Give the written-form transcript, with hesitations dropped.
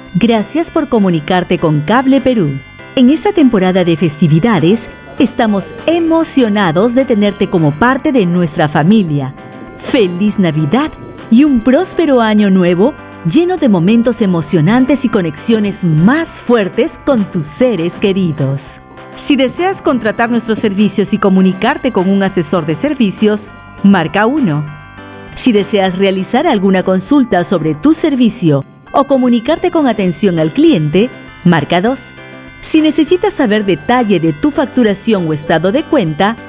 Gracias por comunicarte con Cable Perú. En esta temporada de festividades, estamos emocionados de tenerte como parte de nuestra familia. ¡Feliz Navidad y un próspero año nuevo lleno de momentos emocionantes y conexiones más fuertes con tus seres queridos! Si deseas contratar nuestros servicios y comunicarte con un asesor de servicios, marca 1. Si deseas realizar alguna consulta sobre tu servicio o comunicarte con atención al cliente, marca 2. Si necesitas saber detalle de tu facturación o estado de cuenta,